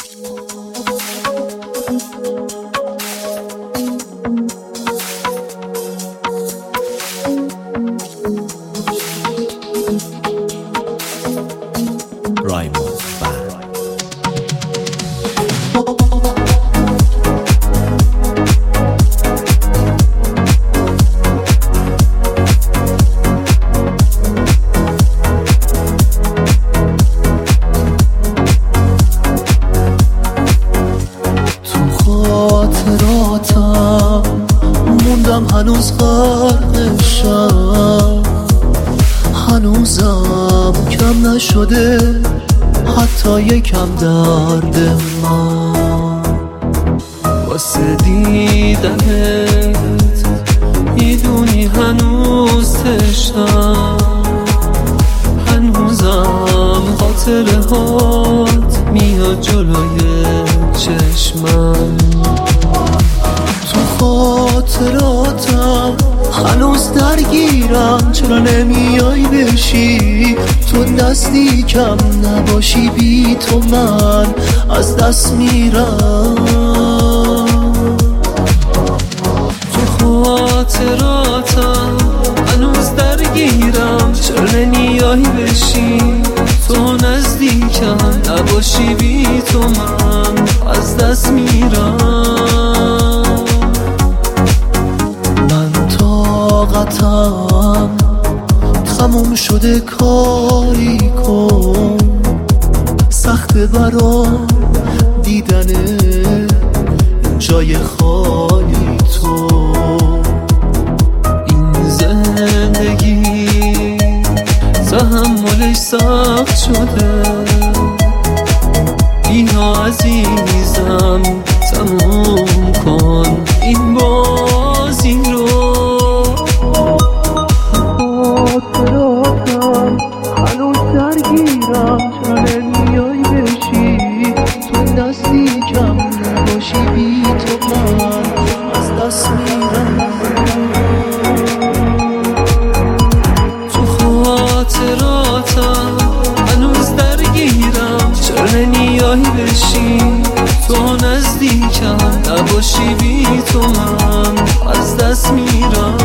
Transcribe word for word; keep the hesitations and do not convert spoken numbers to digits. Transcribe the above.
موندم هنوز غرقشم، هنوزم کم نشده حتی یکم درد من. واسه دیدنت میدونی هنوز تشنم، هنوزم خاطره هات میاد جلوی چشمم. تو خاطراتم هنوز درگیرم، چرا نمیای بشی تو نزدیکم نباشی، بی تو من از دست میرم. تو خاطراتم هنوز درگیرم، چرا نمیای بشی تو نزدیکم نباشی، بی تو من از دست میرم. طاقتم تموم شده، کاری کن سخته برام دیدن جای خالی تو. این زندگی تحملش سخت شده، بیا عزیزم تموم کن این بازی رو. هنوز درگیرم، چرا نمیای بشی تو نزدیکم نباشی، بی تو من از دست میرم. تو خاطراتم هنوز درگیرم، چرا نمیای بشی تو نزدیکم نباشی، بی تو من از دست میرم.